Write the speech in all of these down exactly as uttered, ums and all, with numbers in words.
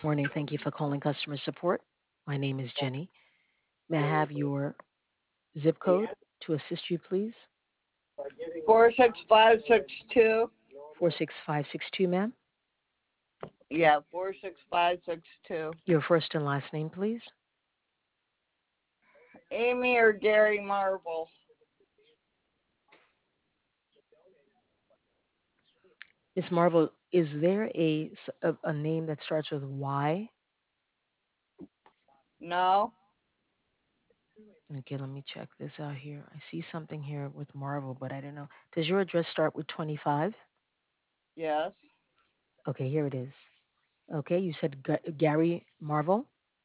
Morning. Thank you for calling customer support. My name is Jenny. May I have your zip code to assist you, please? Four six five six two. four six five six two, ma'am. Yeah, four six five six two. Your first and last name, please. Amy or Gary Marble? Miss Marvel, is there a, s- a- a name that starts with Y? No. Okay, let me check this out here. I see something here with Marvel, but I don't know. Does your address start with twenty-five? Yes. Okay, here it is. Okay, you said G- Gary Marvel.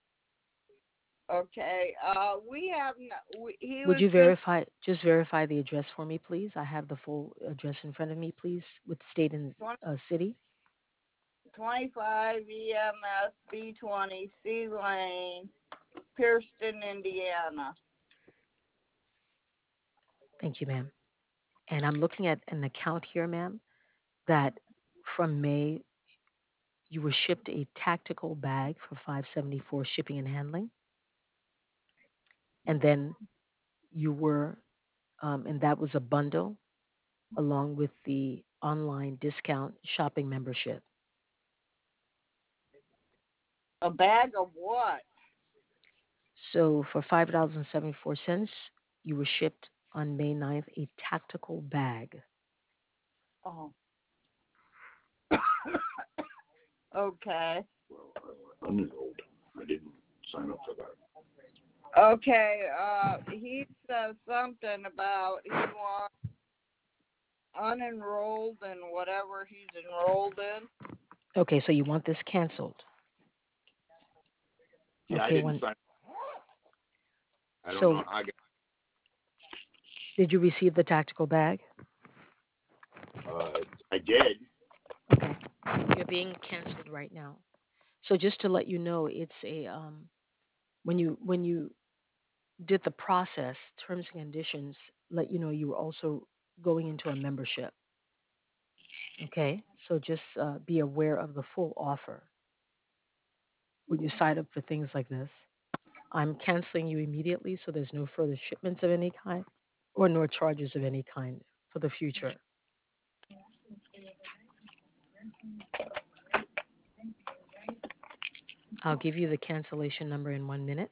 Okay. Uh, we have. No, we, he Would was you just verify, just verify the address for me, please? I have the full address in front of me, please, with state and twenty, uh, city. twenty-five E M S B twenty C Lane, Pierceton, Indiana. Thank you, ma'am. And I'm looking at an account here, ma'am, that from May you were shipped a tactical bag for five seventy-four shipping and handling, and then you were, um, and that was a bundle along with the online discount shopping membership. A bag of what? So for five dollars and seventy-four cents, you were shipped on May ninth a tactical bag. Oh. Okay. I'm old. I didn't sign up for that. Okay. Uh, he says something about he wants unenrolled and whatever he's enrolled in. Okay, so you want this canceled. Yeah, I Okay, didn't when sign. I don't know so how I got. did you receive the tactical bag? Uh, I did. Okay. You're being canceled right now. So just to let you know, it's a um when you when you did the process, terms and conditions let you know you were also going into a membership. Okay? So just uh, be aware of the full offer when you sign up for things like this. I'm canceling you immediately so there's no further shipments of any kind or nor charges of any kind for the future. I'll give you the cancellation number in one minute.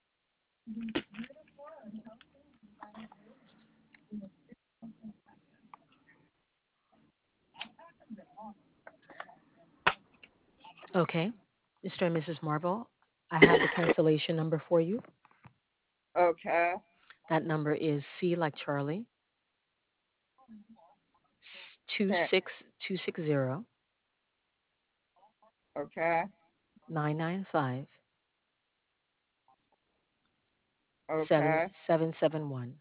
Okay. mister and missus Marvel, I have the cancellation number for you. Okay. That number is C like Charlie, Okay. two six two six zero Okay. nine nine five seven Okay. seven seven one.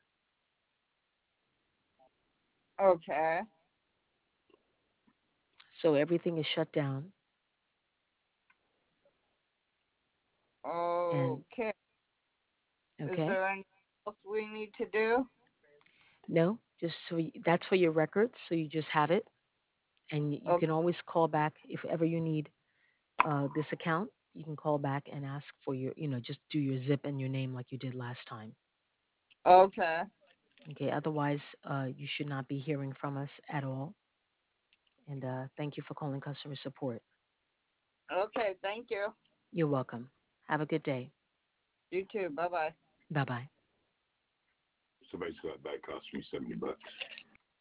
Okay. So everything is shut down. And Okay. Is okay, there anything else we need to do? no, just so y that's for your records. So you just have it, and y- you Okay. can always call back if ever you need uh, this account. You can call back and ask for your, you know, just do your zip and your name like you did last time. Okay. Okay. Otherwise, uh, you should not be hearing from us at all. And uh, thank you for calling customer support. Okay. Thank you. You're welcome. Have a good day. You too. Bye bye. Bye bye. Somebody's got that cost me seventy bucks.